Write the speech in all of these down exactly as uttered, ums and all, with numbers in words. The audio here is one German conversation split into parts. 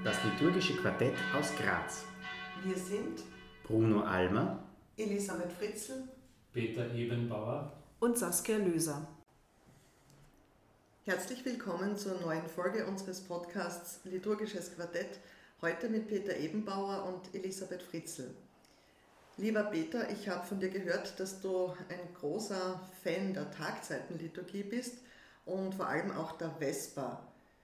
Das liturgische Quartett aus Graz. Wir sind Bruno Almer, Elisabeth Fritzl, Peter Ebenbauer und Saskia Löser. Herzlich willkommen zur neuen Folge unseres Podcasts Liturgisches Quartett, heute mit Peter Ebenbauer und Elisabeth Fritzl. Lieber Peter, ich habe von dir gehört, dass du ein großer Fan der Tagzeitenliturgie bist und vor allem auch der Vesper.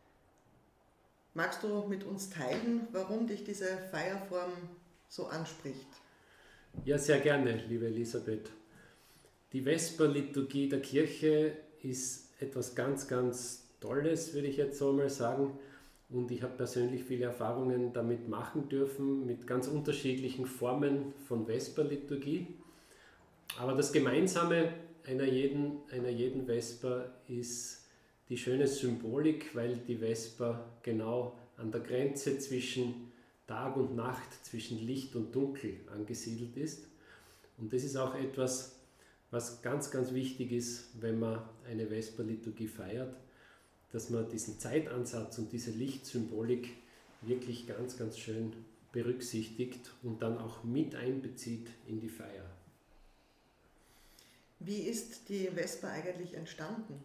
Magst du mit uns teilen, warum dich diese Feierform so anspricht? Ja, sehr gerne, liebe Elisabeth. Die Vesperliturgie der Kirche ist etwas ganz, ganz Tolles, würde ich jetzt so mal sagen. Und ich habe persönlich viele Erfahrungen damit machen dürfen, mit ganz unterschiedlichen Formen von Vesperliturgie. Aber das Gemeinsame einer jeden, einer jeden Vesper ist die schöne Symbolik, weil die Vesper genau an der Grenze zwischen Tag und Nacht, zwischen Licht und Dunkel angesiedelt ist. Und das ist auch etwas, was ganz, ganz wichtig ist, wenn man eine Vesperliturgie feiert, dass man diesen Zeitansatz und diese Lichtsymbolik wirklich ganz, ganz schön berücksichtigt und dann auch mit einbezieht in die Feier. Wie ist die Vesper eigentlich entstanden?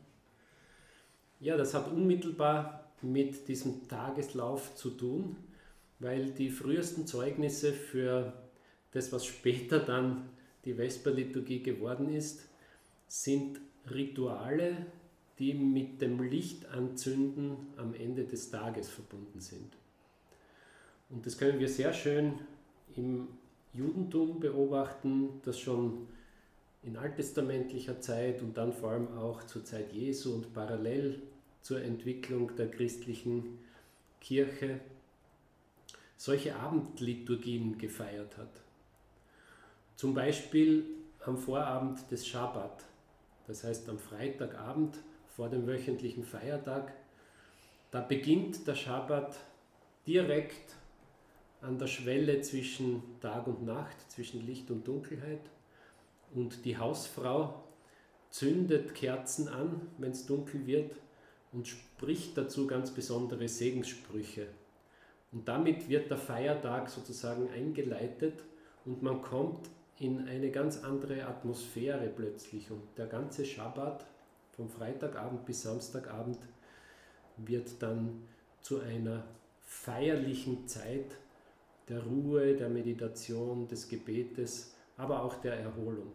Ja, das hat unmittelbar mit diesem Tageslauf zu tun, weil die frühesten Zeugnisse für das, was später dann die Vesperliturgie geworden ist, sind Rituale, die mit dem Lichtanzünden am Ende des Tages verbunden sind. Und das können wir sehr schön im Judentum beobachten, das schon in alttestamentlicher Zeit und dann vor allem auch zur Zeit Jesu und parallel zur Entwicklung der christlichen Kirche solche Abendliturgien gefeiert hat. Zum Beispiel am Vorabend des Schabbat, das heißt am Freitagabend vor dem wöchentlichen Feiertag. Da beginnt der Schabbat direkt an der Schwelle zwischen Tag und Nacht, zwischen Licht und Dunkelheit. Und die Hausfrau zündet Kerzen an, wenn es dunkel wird, und spricht dazu ganz besondere Segenssprüche. Und damit wird der Feiertag sozusagen eingeleitet und man kommt in eine ganz andere Atmosphäre plötzlich. Und der ganze Schabbat, vom Freitagabend bis Samstagabend, wird dann zu einer feierlichen Zeit der Ruhe, der Meditation, des Gebetes, aber auch der Erholung.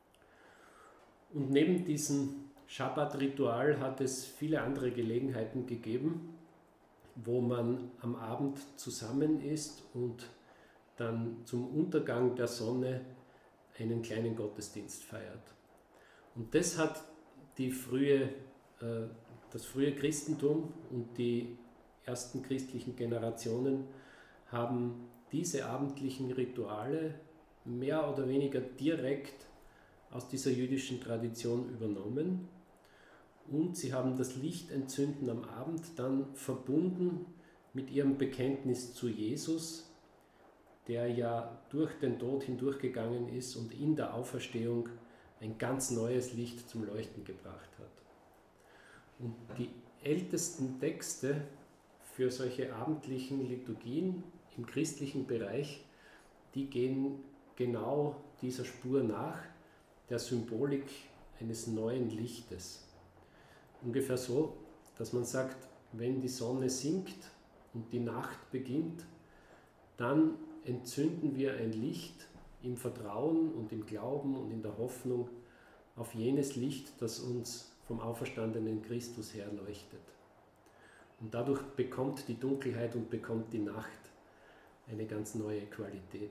Und neben diesem Schabbat-Ritual hat es viele andere Gelegenheiten gegeben, wo man am Abend zusammen ist und dann zum Untergang der Sonne einen kleinen Gottesdienst feiert. Und das hat die frühe, äh, das frühe Christentum und die ersten christlichen Generationen haben diese abendlichen Rituale mehr oder weniger direkt aus dieser jüdischen Tradition übernommen und sie haben das Lichtentzünden am Abend dann verbunden mit ihrem Bekenntnis zu Jesus, der ja durch den Tod hindurchgegangen ist und in der Auferstehung ein ganz neues Licht zum Leuchten gebracht hat. Und die ältesten Texte für solche abendlichen Liturgien im christlichen Bereich, die gehen genau dieser Spur nach, der Symbolik eines neuen Lichtes. Ungefähr so, dass man sagt, wenn die Sonne sinkt und die Nacht beginnt, dann entzünden wir ein Licht im Vertrauen und im Glauben und in der Hoffnung auf jenes Licht, das uns vom auferstandenen Christus her leuchtet. Und dadurch bekommt die Dunkelheit und bekommt die Nacht eine ganz neue Qualität.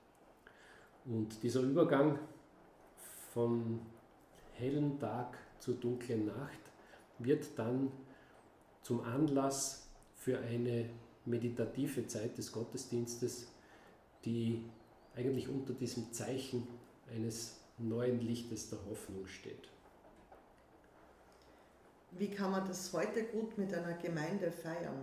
Und dieser Übergang vom hellen Tag zur dunklen Nacht wird dann zum Anlass für eine meditative Zeit des Gottesdienstes, die eigentlich unter diesem Zeichen eines neuen Lichtes der Hoffnung steht. Wie kann man das heute gut mit einer Gemeinde feiern?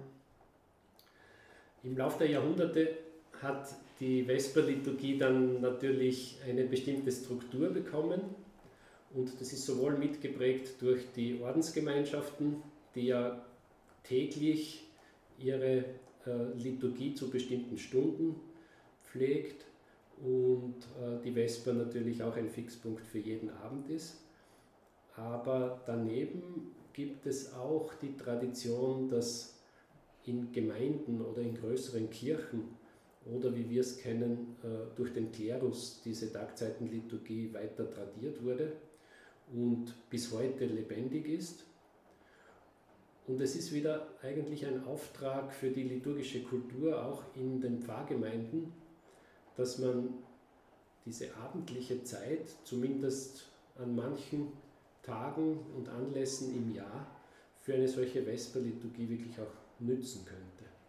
Im Laufe der Jahrhunderte hat die Vesperliturgie dann natürlich eine bestimmte Struktur bekommen und das ist sowohl mitgeprägt durch die Ordensgemeinschaften, die ja täglich ihre äh, Liturgie zu bestimmten Stunden pflegt und äh, die Vesper natürlich auch ein Fixpunkt für jeden Abend ist. Aber daneben gibt es auch die Tradition, dass in Gemeinden oder in größeren Kirchen oder wie wir es kennen, äh, durch den Klerus diese Tagzeitenliturgie weiter tradiert wurde und bis heute lebendig ist. Und es ist wieder eigentlich ein Auftrag für die liturgische Kultur, auch in den Pfarrgemeinden, dass man diese abendliche Zeit, zumindest an manchen Tagen und Anlässen im Jahr, für eine solche Vesperliturgie wirklich auch nützen könnte.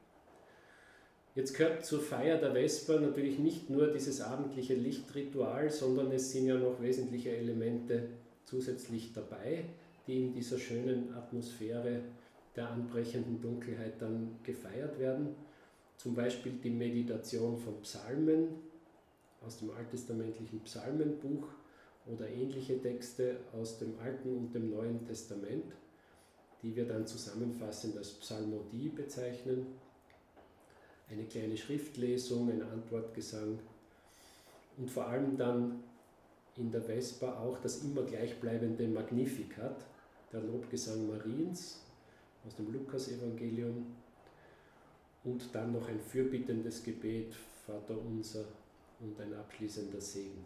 Jetzt gehört zur Feier der Vesper natürlich nicht nur dieses abendliche Lichtritual, sondern es sind ja noch wesentliche Elemente zusätzlich dabei, die in dieser schönen Atmosphäre der anbrechenden Dunkelheit dann gefeiert werden. Zum Beispiel die Meditation von Psalmen aus dem alttestamentlichen Psalmenbuch oder ähnliche Texte aus dem Alten und dem Neuen Testament, die wir dann zusammenfassend als Psalmodie bezeichnen. Eine kleine Schriftlesung, ein Antwortgesang und vor allem dann in der Vesper auch das immer gleichbleibende Magnificat, der Lobgesang Mariens aus dem Lukas-Evangelium und dann noch ein fürbittendes Gebet, Vater unser und ein abschließender Segen.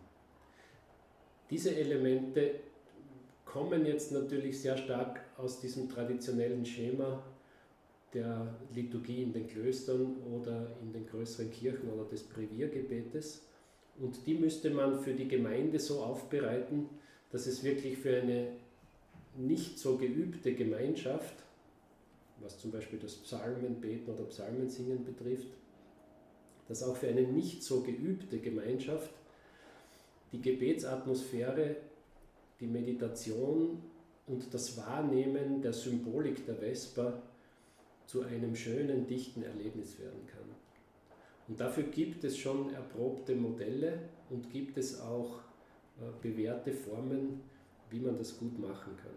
Diese Elemente kommen jetzt natürlich sehr stark aus diesem traditionellen Schema der Liturgie in den Klöstern oder in den größeren Kirchen oder des Breviergebetes. Und die müsste man für die Gemeinde so aufbereiten, dass es wirklich für eine nicht so geübte Gemeinschaft, was zum Beispiel das Psalmenbeten oder Psalmensingen betrifft, dass auch für eine nicht so geübte Gemeinschaft die Gebetsatmosphäre, die Meditation und das Wahrnehmen der Symbolik der Vesper zu einem schönen, dichten Erlebnis werden kann. Und dafür gibt es schon erprobte Modelle und gibt es auch äh, bewährte Formen, wie man das gut machen kann.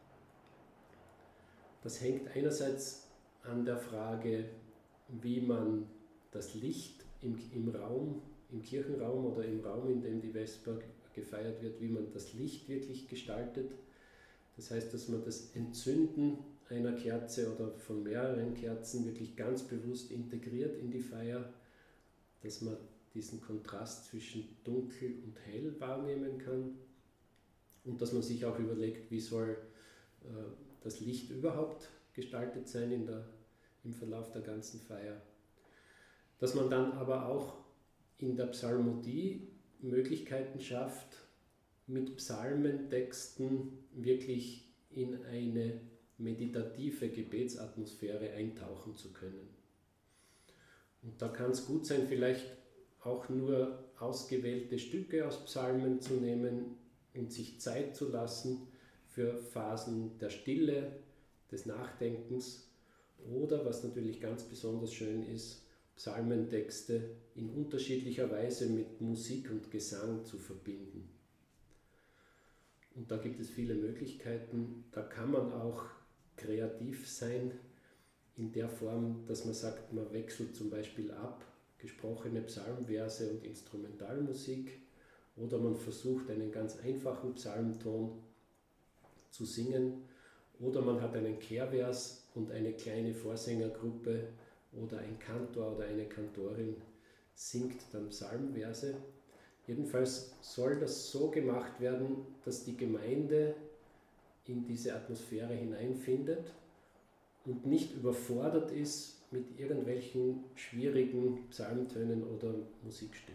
Das hängt einerseits an der Frage, wie man das Licht im, im Raum, im Kirchenraum oder im Raum, in dem die Vesper gefeiert wird, wie man das Licht wirklich gestaltet. Das heißt, dass man das Entzünden einer Kerze oder von mehreren Kerzen wirklich ganz bewusst integriert in die Feier, dass man diesen Kontrast zwischen dunkel und hell wahrnehmen kann und dass man sich auch überlegt, wie soll äh, das Licht überhaupt gestaltet sein in der, im Verlauf der ganzen Feier. Dass man dann aber auch in der Psalmodie Möglichkeiten schafft, mit Psalmentexten wirklich in eine meditative Gebetsatmosphäre eintauchen zu können. Und da kann es gut sein, vielleicht auch nur ausgewählte Stücke aus Psalmen zu nehmen und sich Zeit zu lassen für Phasen der Stille, des Nachdenkens oder, was natürlich ganz besonders schön ist, Psalmentexte in unterschiedlicher Weise mit Musik und Gesang zu verbinden. Und da gibt es viele Möglichkeiten, da kann man auch kreativ sein, in der Form, dass man sagt, man wechselt zum Beispiel ab, gesprochene Psalmverse und Instrumentalmusik, oder man versucht einen ganz einfachen Psalmton zu singen, oder man hat einen Kehrvers und eine kleine Vorsängergruppe oder ein Kantor oder eine Kantorin singt dann Psalmverse. Jedenfalls soll das so gemacht werden, dass die Gemeinde in diese Atmosphäre hineinfindet und nicht überfordert ist mit irgendwelchen schwierigen Psalmtönen oder Musikstücken.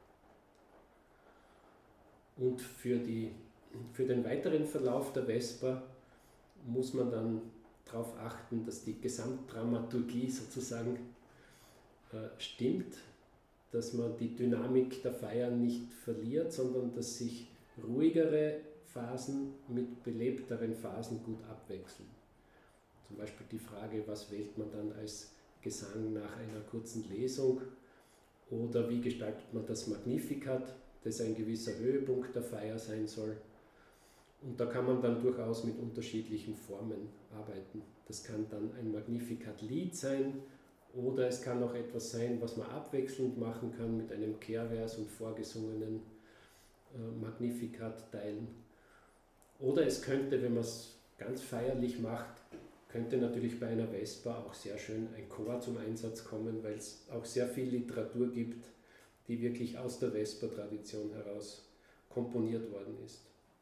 Und für, die, für den weiteren Verlauf der Vesper muss man dann darauf achten, dass die Gesamtdramaturgie sozusagen äh, stimmt, dass man die Dynamik der Feier nicht verliert, sondern dass sich ruhigere Phasen mit belebteren Phasen gut abwechseln. Zum Beispiel die Frage, was wählt man dann als Gesang nach einer kurzen Lesung oder wie gestaltet man das Magnificat, das ein gewisser Höhepunkt der Feier sein soll. Und da kann man dann durchaus mit unterschiedlichen Formen arbeiten. Das kann dann ein Magnificat-Lied sein Oder es kann auch etwas sein, was man abwechselnd machen kann mit einem Kehrvers und vorgesungenen äh, Magnificat-Teilen. Oder es könnte, wenn man es ganz feierlich macht, könnte natürlich bei einer Vesper auch sehr schön ein Chor zum Einsatz kommen, weil es auch sehr viel Literatur gibt, die wirklich aus der Vesper-Tradition heraus komponiert worden ist.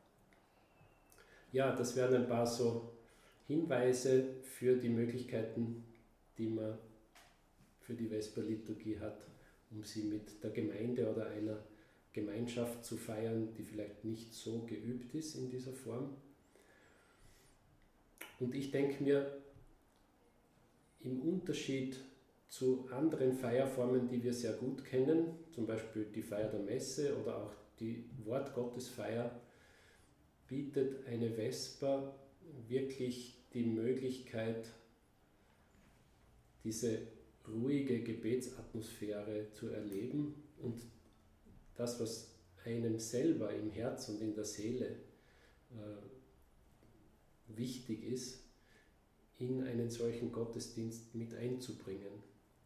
Ja, das wären ein paar so Hinweise für die Möglichkeiten, die man für die Vesperliturgie hat, um sie mit der Gemeinde oder einer Gemeinschaft zu feiern, die vielleicht nicht so geübt ist in dieser Form. Und ich denke mir, im Unterschied zu anderen Feierformen, die wir sehr gut kennen, zum Beispiel die Feier der Messe oder auch die Wortgottesfeier, bietet eine Vesper wirklich die Möglichkeit, diese ruhige Gebetsatmosphäre zu erleben und das, was einem selber im Herz und in der Seele äh, wichtig ist, in einen solchen Gottesdienst mit einzubringen.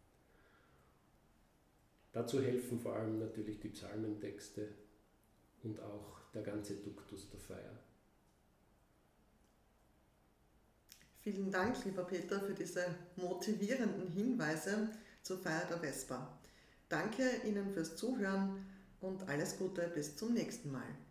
Dazu helfen vor allem natürlich die Psalmentexte und auch der ganze Duktus der Feier. Vielen Dank, lieber Peter, für diese motivierenden Hinweise zur Feier der Vesper. Danke Ihnen fürs Zuhören und alles Gute bis zum nächsten Mal.